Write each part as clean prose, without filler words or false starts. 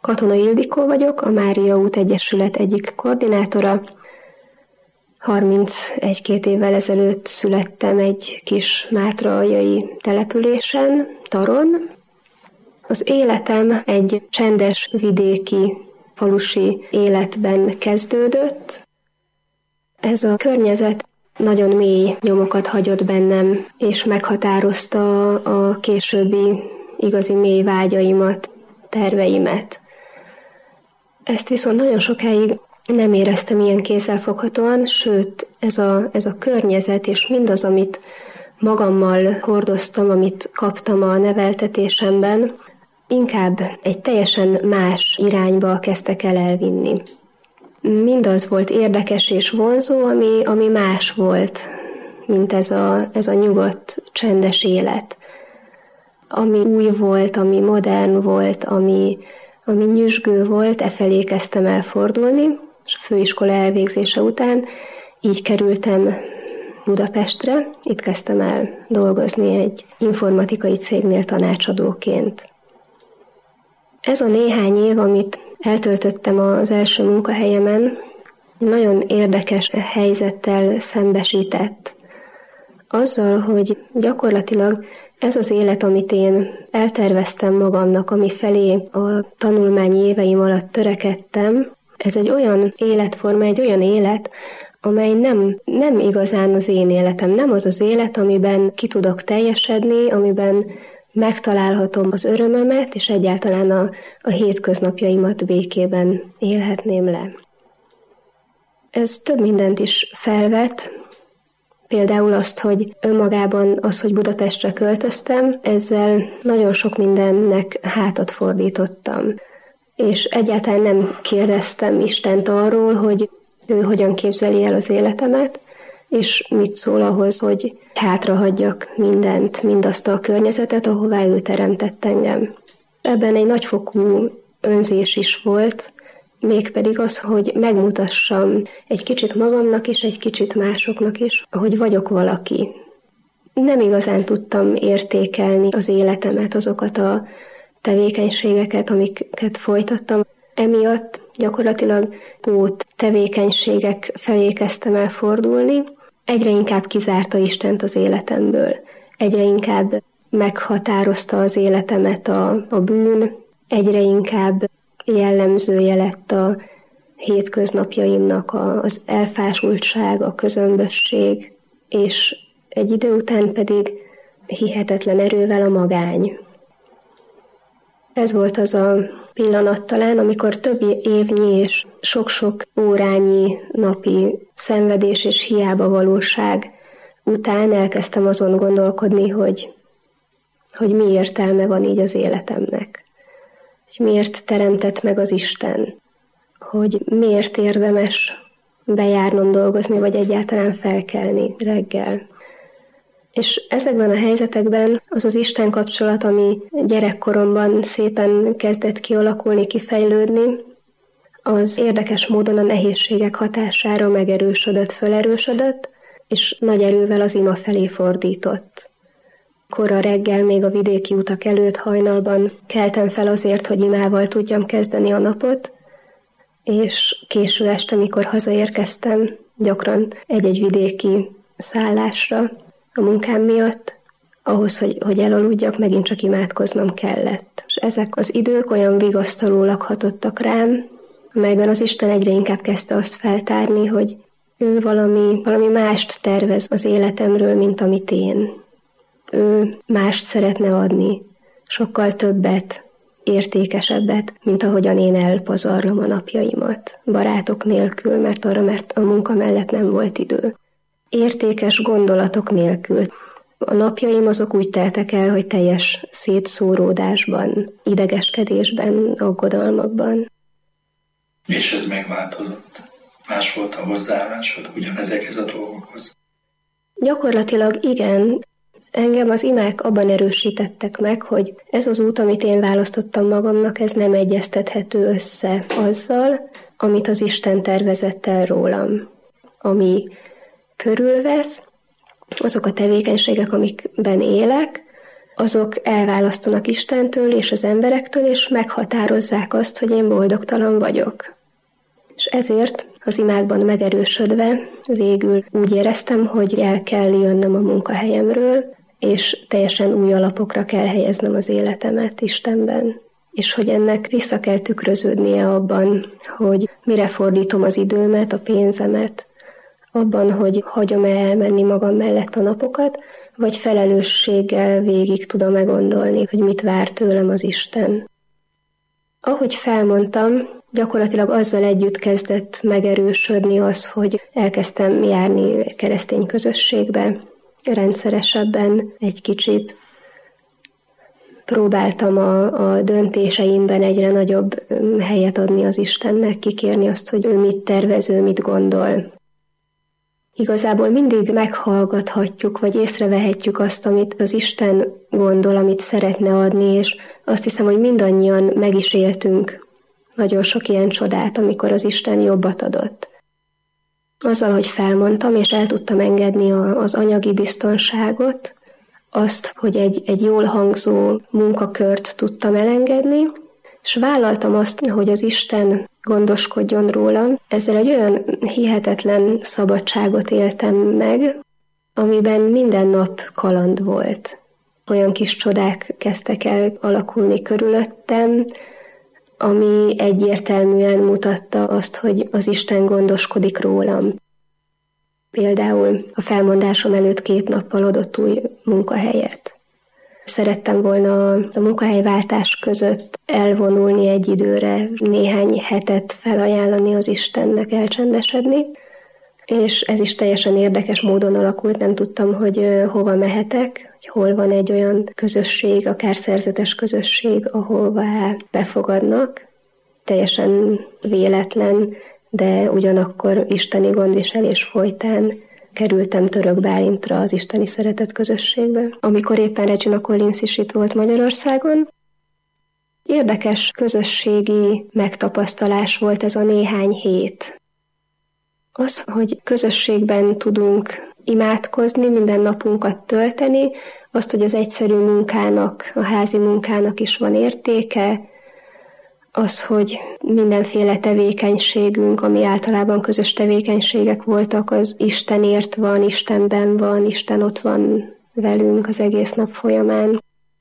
Katona Ildikó vagyok, a Mária út Egyesület egyik koordinátora. 31-2 évvel ezelőtt születtem egy kis mátraaljai településen, Taron. Az életem egy csendes vidéki falusi életben kezdődött. Ez a környezet nagyon mély nyomokat hagyott bennem, és meghatározta a későbbi igazi mély vágyaimat, terveimet. Ezt viszont nagyon sokáig nem éreztem ilyen kézzelfoghatóan, sőt, ez a környezet és mindaz, amit magammal hordoztam, amit kaptam a neveltetésemben, inkább egy teljesen más irányba kezdtek el elvinni. Mindaz volt érdekes és vonzó, ami más volt, mint ez a nyugodt, csendes élet. Ami új volt, ami modern volt, ami nyüzsgő volt, efelé kezdtem el fordulni, és a főiskola elvégzése után így kerültem Budapestre, itt kezdtem el dolgozni egy informatikai cégnél tanácsadóként. Ez a néhány év, amit eltöltöttem az első munkahelyemen, nagyon érdekes helyzettel szembesített. Azzal, hogy gyakorlatilag ez az élet, amit én elterveztem magamnak, ami felé a tanulmányi éveim alatt törekedtem, ez egy olyan életforma, egy olyan élet, amely nem igazán az én életem, nem az az élet, amiben ki tudok teljesedni, amiben megtalálhatom az örömömet, és egyáltalán a hétköznapjaimat békében élhetném le. Ez több mindent is felvet, például azt, hogy önmagában az, hogy Budapestre költöztem, ezzel nagyon sok mindennek hátat fordítottam. És egyáltalán nem kérdeztem Istent arról, hogy ő hogyan képzeli el az életemet, és mit szól ahhoz, hogy hátrahagyjak mindent, mindazt a környezetet, ahová ő teremtett engem. Ebben egy nagyfokú önzés is volt, mégpedig az, hogy megmutassam egy kicsit magamnak és egy kicsit másoknak is, hogy vagyok valaki. Nem igazán tudtam értékelni az életemet, azokat a tevékenységeket, amiket folytattam. Emiatt gyakorlatilag tevékenységek felé kezdtem el fordulni. Egyre inkább kizárta Istent az életemből. Egyre inkább meghatározta az életemet a bűn, egyre inkább jellemzője lett a hétköznapjaimnak az elfásultság, a közömbösség, és egy idő után pedig hihetetlen erővel a magány. Ez volt az a pillanat talán, amikor több évnyi és sok-sok órányi napi szenvedés és hiába valóság után elkezdtem azon gondolkodni, hogy mi értelme van így az életemnek. Hogy miért teremtett meg az Isten. Hogy miért érdemes bejárnom dolgozni, vagy egyáltalán felkelni reggel. És ezekben a helyzetekben az Isten kapcsolat, ami gyerekkoromban szépen kezdett kialakulni, kifejlődni, az érdekes módon a nehézségek hatására megerősödött, felerősödött, és nagy erővel az ima felé fordított. Kora reggel, még a vidéki utak előtt hajnalban keltem fel azért, hogy imával tudjam kezdeni a napot, és késő este, mikor hazaérkeztem, gyakran egy-egy vidéki szállásra a munkám miatt, ahhoz, hogy elaludjak, megint csak imádkoznom kellett. És ezek az idők olyan vigasztalólag hatottak rám, amelyben az Isten egyre inkább kezdte azt feltárni, hogy ő valami mást tervez az életemről, mint amit én. Ő mást szeretne adni, sokkal többet, értékesebbet, mint ahogyan én elpazarlom a napjaimat, barátok nélkül, mert a munka mellett nem volt idő. Értékes gondolatok nélkül. A napjaim azok úgy teltek el, hogy teljes szétszóródásban, idegeskedésben, aggodalmakban. És ez megváltozott? Más volt a hozzáállásod ugyanezekhez a dolgokhoz? Gyakorlatilag igen. Engem az imák abban erősítettek meg, hogy ez az út, amit én választottam magamnak, ez nem egyeztethető össze azzal, amit az Isten tervezett el rólam. Ami körülvesz, azok a tevékenységek, amikben élek, azok elválasztanak Istentől és az emberektől, és meghatározzák azt, hogy én boldogtalan vagyok. És ezért az imákban megerősödve végül úgy éreztem, hogy el kell jönnöm a munkahelyemről, és teljesen új alapokra kell helyeznem az életemet Istenben. És hogy ennek vissza kell tükröződnie abban, hogy mire fordítom az időmet, a pénzemet, abban, hogy hagyom elmenni magam mellett a napokat, vagy felelősséggel végig tudom meggondolni, hogy mit vár tőlem az Isten. Ahogy felmondtam, gyakorlatilag azzal együtt kezdett megerősödni az, hogy elkezdtem járni keresztény közösségbe, rendszeresebben egy kicsit. Próbáltam a döntéseimben egyre nagyobb helyet adni az Istennek, kikérni azt, hogy ő mit tervez, ő mit gondol. Igazából mindig meghallgathatjuk, vagy észrevehetjük azt, amit az Isten gondol, amit szeretne adni, és azt hiszem, hogy mindannyian meg is éltünk nagyon sok ilyen csodát, amikor az Isten jobbat adott. Azzal, hogy felmondtam, és el tudtam engedni az anyagi biztonságot, azt, hogy egy jól hangzó munkakört tudtam elengedni, és vállaltam azt, hogy az Isten gondoskodjon rólam. Ezzel egy olyan hihetetlen szabadságot éltem meg, amiben minden nap kaland volt. Olyan kis csodák kezdtek el alakulni körülöttem, ami egyértelműen mutatta azt, hogy az Isten gondoskodik rólam. Például a felmondásom előtt 2 nappal adott új munkahelyet. Szerettem volna a munkahelyváltás között elvonulni egy időre, néhány hetet felajánlani az Istennek, elcsendesedni, és ez is teljesen érdekes módon alakult, nem tudtam, hogy hova mehetek, hogy hol van egy olyan közösség, akár szerzetes közösség, ahová befogadnak. Teljesen véletlen, de ugyanakkor isteni gondviselés folytán kerültem Török Bálintra, az isteni szeretet közösségbe, amikor éppen Regina Collins is itt volt Magyarországon. Érdekes közösségi megtapasztalás volt ez a néhány hét. Az, hogy közösségben tudunk imádkozni, minden napunkat tölteni, azt, hogy az egyszerű munkának, a házi munkának is van értéke, az, hogy mindenféle tevékenységünk, ami általában közös tevékenységek voltak, az Istenért van, Istenben van, Isten ott van velünk az egész nap folyamán.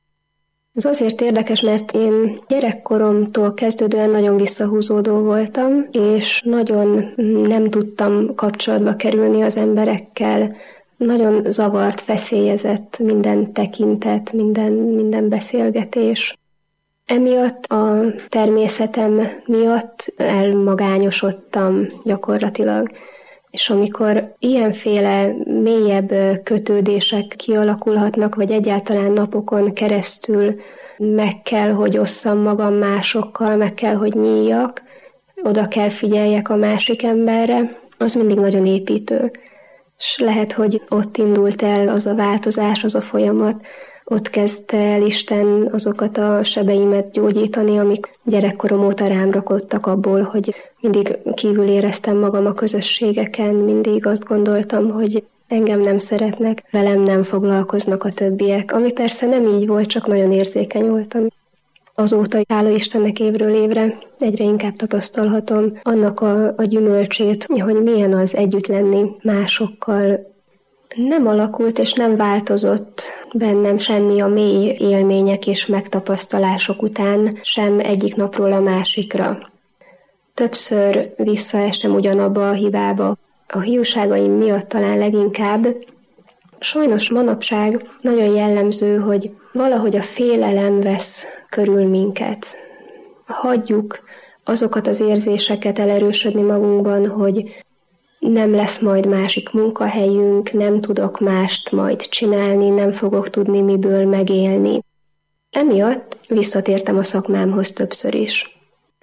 Ez azért érdekes, mert én gyerekkoromtól kezdődően nagyon visszahúzódó voltam, és nagyon nem tudtam kapcsolatba kerülni az emberekkel. Nagyon zavart, feszélyezett minden tekintet, minden beszélgetés. Emiatt a természetem miatt elmagányosodtam gyakorlatilag, és amikor ilyenféle mélyebb kötődések kialakulhatnak, vagy egyáltalán napokon keresztül meg kell, hogy osszam magam másokkal, meg kell, hogy nyíljak, oda kell figyeljek a másik emberre, az mindig nagyon építő. És lehet, hogy ott indult el az a változás, az a folyamat, ott kezdte el Isten azokat a sebeimet gyógyítani, amik gyerekkorom óta rám rakottak abból, hogy mindig kívül éreztem magam a közösségeken, mindig azt gondoltam, hogy engem nem szeretnek, velem nem foglalkoznak a többiek, ami persze nem így volt, csak nagyon érzékeny voltam. Azóta, hála Istennek, évről évre egyre inkább tapasztalhatom annak a gyümölcsét, hogy milyen az együtt lenni másokkal. Nem alakult és nem változott bennem semmi a mély élmények és megtapasztalások után, sem egyik napról a másikra. Többször visszaestem ugyanabba a hibába. A hiúságaim miatt talán leginkább. Sajnos manapság nagyon jellemző, hogy valahogy a félelem vesz körül minket. Hagyjuk azokat az érzéseket elerősödni magunkban, hogy nem lesz majd másik munkahelyünk, nem tudok mást majd csinálni, nem fogok tudni miből megélni. Emiatt visszatértem a szakmámhoz többször is.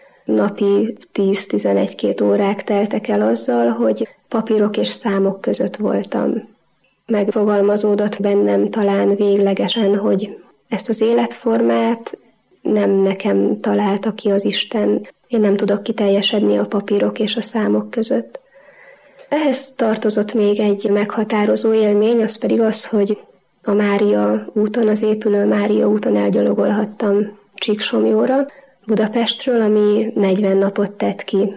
Napi 10-11-2 órák teltek el azzal, hogy papírok és számok között voltam. Megfogalmazódott bennem talán véglegesen, hogy ezt az életformát nem nekem találta ki az Isten. Én nem tudok kiteljesedni a papírok és a számok között. Ehhez tartozott még egy meghatározó élmény, az pedig az, hogy a Mária úton, az épülő Mária úton elgyalogolhattam Csíksomlyóra, Budapestről, ami 40 napot tett ki.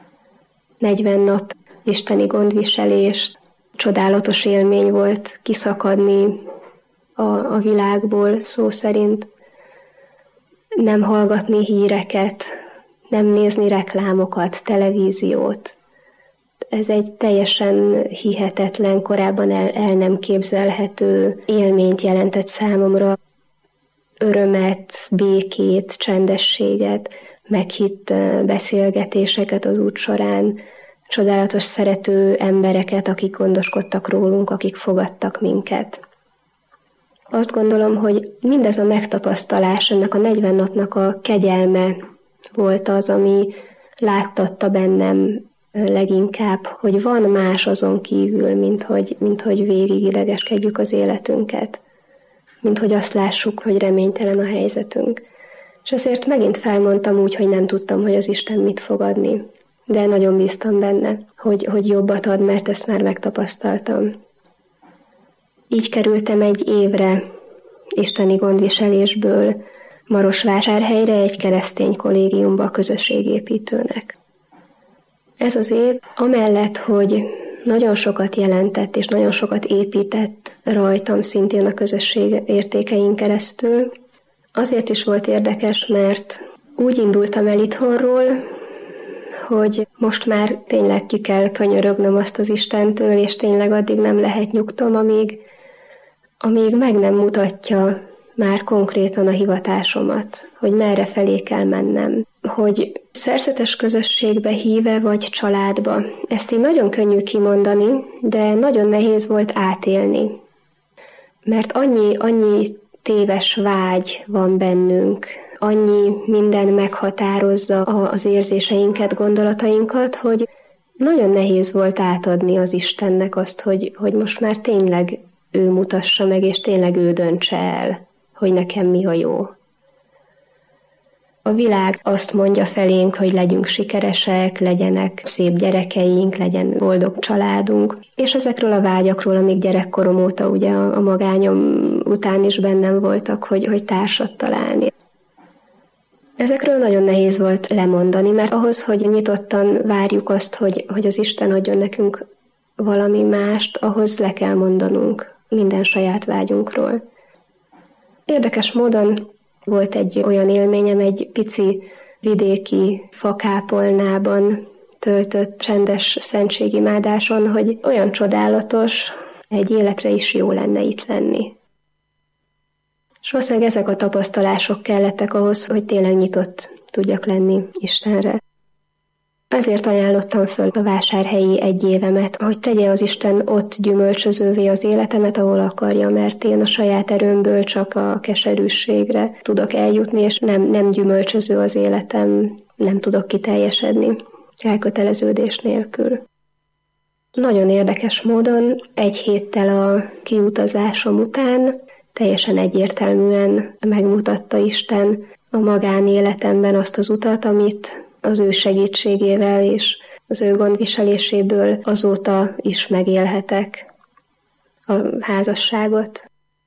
40 nap isteni gondviselés, csodálatos élmény volt kiszakadni a világból, szó szerint. Nem hallgatni híreket, nem nézni reklámokat, televíziót. Ez egy teljesen hihetetlen, korábban el nem képzelhető élményt jelentett számomra. Örömet, békét, csendességet, meghitt beszélgetéseket az út során, csodálatos szerető embereket, akik gondoskodtak rólunk, akik fogadtak minket. Azt gondolom, hogy mindez a megtapasztalás, ennek a 40 napnak a kegyelme volt az, ami láttatta bennem leginkább, hogy van más azon kívül, mint hogy végig idegeskedjük az életünket. Mint hogy azt lássuk, hogy reménytelen a helyzetünk. És ezért megint felmondtam úgy, hogy nem tudtam, hogy az Isten mit fog adni. De nagyon bíztam benne, hogy jobbat ad, mert ezt már megtapasztaltam. Így kerültem egy évre isteni gondviselésből Marosvásárhelyre egy keresztény kollégiumba közösségépítőnek. Ez az év amellett, hogy nagyon sokat jelentett és nagyon sokat épített rajtam szintén a közösség értékein keresztül, azért is volt érdekes, mert úgy indultam el itthonról, hogy most már tényleg ki kell könyörögnöm azt az Istentől, és tényleg addig nem lehet nyugtom, amíg meg nem mutatja már konkrétan a hivatásomat, hogy merre felé kell mennem, hogy szerzetes közösségbe híve vagy családba. Ezt így nagyon könnyű kimondani, de nagyon nehéz volt átélni. Mert annyi téves vágy van bennünk, annyi minden meghatározza az érzéseinket, gondolatainkat, hogy nagyon nehéz volt átadni az Istennek azt, hogy most már tényleg ő mutassa meg, és tényleg ő döntse el, hogy nekem mi a jó. A világ azt mondja felénk, hogy legyünk sikeresek, legyenek szép gyerekeink, legyen boldog családunk, és ezekről a vágyakról, amik gyerekkorom óta ugye a magányom után is bennem voltak, hogy társat találni. Ezekről nagyon nehéz volt lemondani, mert ahhoz, hogy nyitottan várjuk azt, hogy az Isten adjon nekünk valami mást, ahhoz le kell mondanunk minden saját vágyunkról. Érdekes módon volt egy olyan élményem, egy pici vidéki fakápolnában töltött csendes szentségimádáson, hogy olyan csodálatos, egy életre is jó lenne itt lenni. És valószínűleg ezek a tapasztalások kellettek ahhoz, hogy tényleg nyitott tudjak lenni Istenre. Ezért ajánlottam föl a vásárhelyi egy évemet, hogy tegye az Isten ott gyümölcsözővé az életemet, ahol akarja, mert én a saját erőmből csak a keserűségre tudok eljutni, és nem gyümölcsöző az életem, nem tudok kiteljesedni elköteleződés nélkül. Nagyon érdekes módon egy héttel a kiutazásom után teljesen egyértelműen megmutatta Isten a magánéletemben azt az utat, amit az ő segítségével és az ő gondviseléséből azóta is megélhetek a házasságot.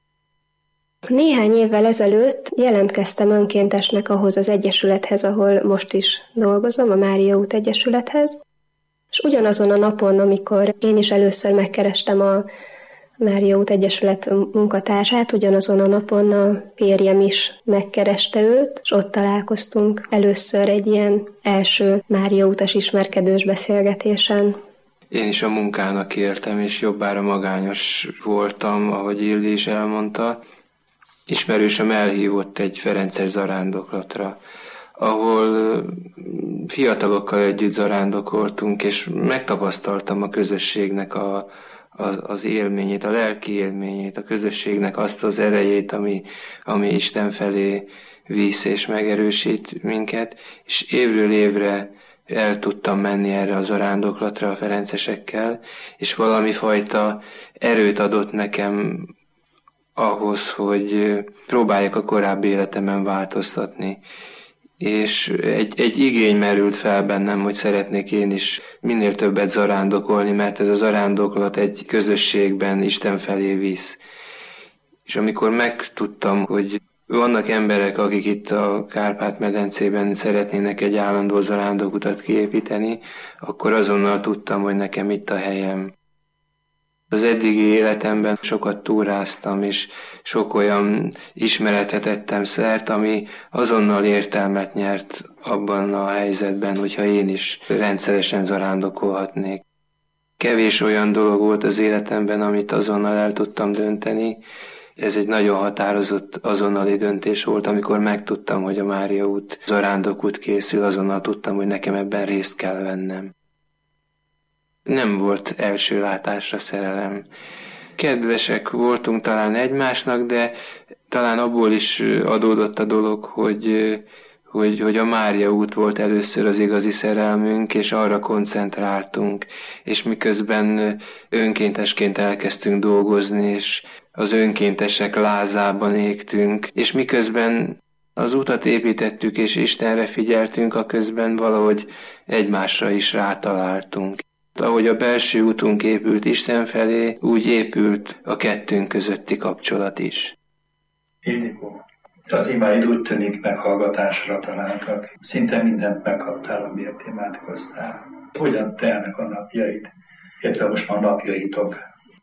Néhány évvel ezelőtt jelentkeztem önkéntesnek ahhoz az egyesülethez, ahol most is dolgozom, a Mária út Egyesülethez, és ugyanazon a napon, amikor én is először megkerestem a Mária út Egyesület munkatársát, ugyanazon a napon a férjem is megkereste őt, és ott találkoztunk először egy ilyen első Mária utas ismerkedős beszélgetésen. Én is a munkának éltem, és jobbára magányos voltam, ahogy Ildi is elmondta. Ismerősöm elhívott egy ferences zarándoklatra, ahol fiatalokkal együtt zarándokoltunk, és megtapasztaltam a közösségnek az élményét, a lelki élményét, a közösségnek azt az erejét, ami Isten felé visz és megerősít minket, és évről évre el tudtam menni erre a zarándoklatra a ferencesekkel, és valami fajta erőt adott nekem ahhoz, hogy próbáljak a korábbi életemen változtatni. És egy igény merült fel bennem, hogy szeretnék én is minél többet zarándokolni, mert ez a zarándoklat egy közösségben Isten felé visz. És amikor megtudtam, hogy vannak emberek, akik itt a Kárpát-medencében szeretnének egy állandó zarándokutat kiépíteni, akkor azonnal tudtam, hogy nekem itt a helyem. Az eddigi életemben sokat túráztam, és sok olyan ismeretet tettem szert, ami azonnal értelmet nyert abban a helyzetben, hogyha én is rendszeresen zarándokolhatnék. Kevés olyan dolog volt az életemben, amit azonnal el tudtam dönteni. Ez egy nagyon határozott azonnali döntés volt, amikor megtudtam, hogy a Mária út zarándokút készül, azonnal tudtam, hogy nekem ebben részt kell vennem. Nem volt első látásra szerelem. Kedvesek voltunk talán egymásnak, de talán abból is adódott a dolog, hogy a Mária út volt először az igazi szerelmünk, és arra koncentráltunk, és miközben önkéntesként elkezdtünk dolgozni, és az önkéntesek lázában égtünk, és miközben az utat építettük, és Istenre figyeltünk, aközben valahogy egymásra is rátaláltunk. Ahogy a belső útunk épült Isten felé, úgy épült a kettőnk közötti kapcsolat is. Ildikó, az imáid úgy tűnik meghallgatásra találtak. Szinte mindent megkaptál, amiért imádkoztál. Hogyan telnek a napjaid, illetve most már napjaitok?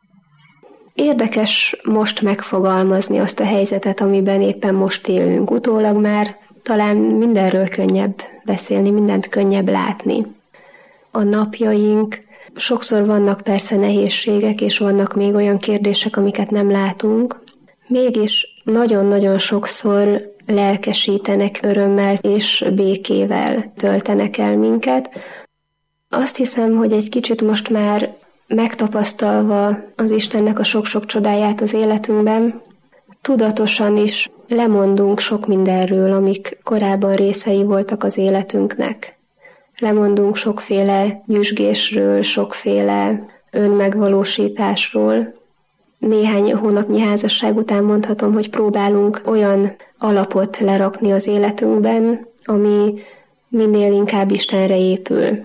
Érdekes most megfogalmazni azt a helyzetet, amiben éppen most élünk. Utólag már talán mindenről könnyebb beszélni, mindent könnyebb látni. A napjaink, sokszor vannak persze nehézségek, és vannak még olyan kérdések, amiket nem látunk. Mégis nagyon-nagyon sokszor lelkesítenek, örömmel és békével töltenek el minket. Azt hiszem, hogy egy kicsit most már megtapasztalva az Istennek a sok-sok csodáját az életünkben, tudatosan is lemondunk sok mindenről, amik korábban részei voltak az életünknek. Lemondunk sokféle nyüzsgésről, sokféle önmegvalósításról. Néhány hónapnyi házasság után mondhatom, hogy próbálunk olyan alapot lerakni az életünkben, ami minél inkább Istenre épül.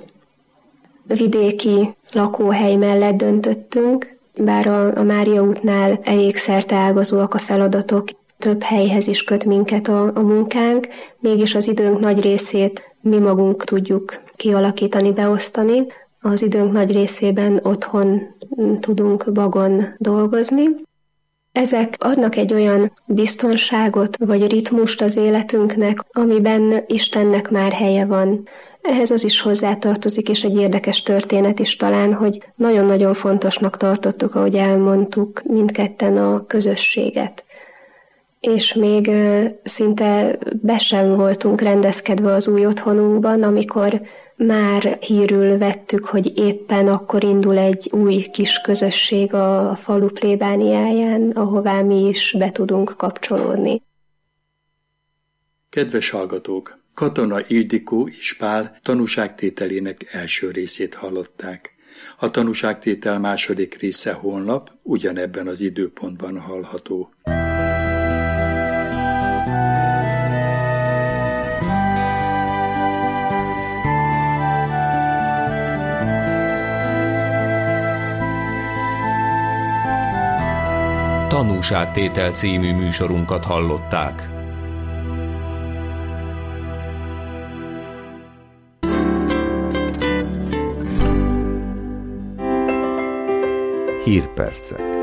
Vidéki lakóhely mellett döntöttünk, bár a Mária útnál elég szerteágazóak a feladatok, több helyhez is köt minket a munkánk, mégis az időnk nagy részét mi magunk tudjuk kialakítani, beosztani. Az időnk nagy részében otthon tudunk vagon dolgozni. Ezek adnak egy olyan biztonságot vagy ritmust az életünknek, amiben Istennek már helye van. Ehhez az is hozzátartozik, és egy érdekes történet is talán, hogy nagyon-nagyon fontosnak tartottuk, ahogy elmondtuk, mindketten a közösséget. És még szinte be sem voltunk rendezkedve az új otthonunkban, amikor már hírül vettük, hogy éppen akkor indul egy új kis közösség a falu plébániáján, ahová mi is be tudunk kapcsolódni. Kedves hallgatók! Katona Ildikó és Pál tanúságtételének első részét hallották. A tanúságtétel második része holnap ugyanebben az időpontban hallható. Tanúságtétel című műsorunkat hallották. Hírpercek.